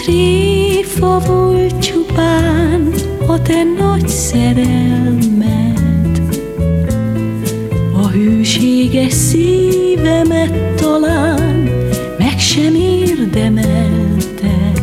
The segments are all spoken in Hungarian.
tréfa volt csupán a te nagy szerelmed, a hűséges szívemet talán meg sem érdemelted.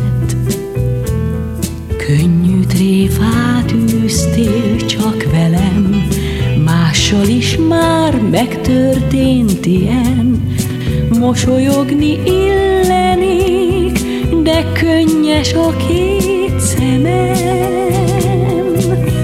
Könnyű tréfát űztél csak velem, mással is már megtörtént ilyen. Mosolyogni illenék, de könnyes a két szemem.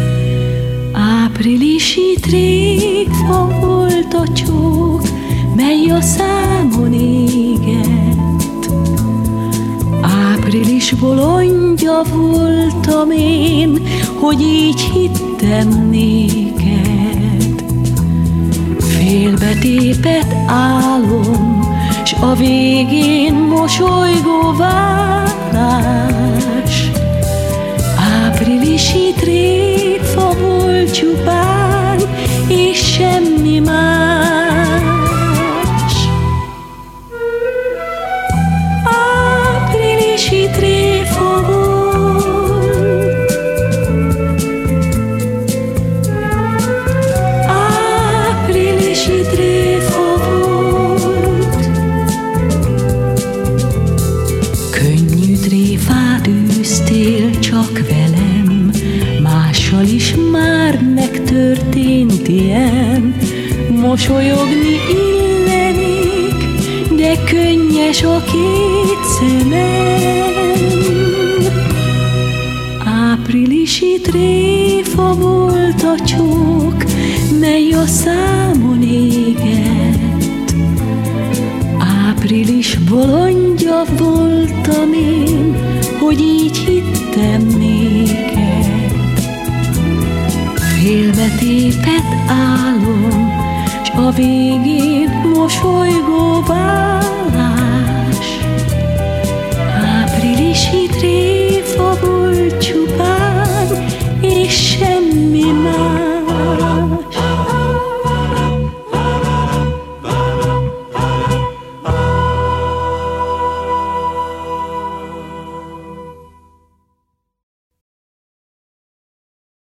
Áprilisi tréfa volt a csók, mely a számon égett. Április bolondja voltam én, hogy így hittem néked. Félbetépett álom, s a végén mosolygó várás. Áprilisi tréfa volt csupán, és semmi más. Áprilisi tréfa volt, áprilisi tréfa volt. Könnyű tréfát űztél csak velem, mással is már megtörtént ilyen. Mosolyogni illenék, de könnyes a két szemem. Áprilisi tréfa volt a csók, mely a számon égett. Április bolondja voltam én, hogy így hittem néked. Félbetépett álom, s a végén mosolygó vállás.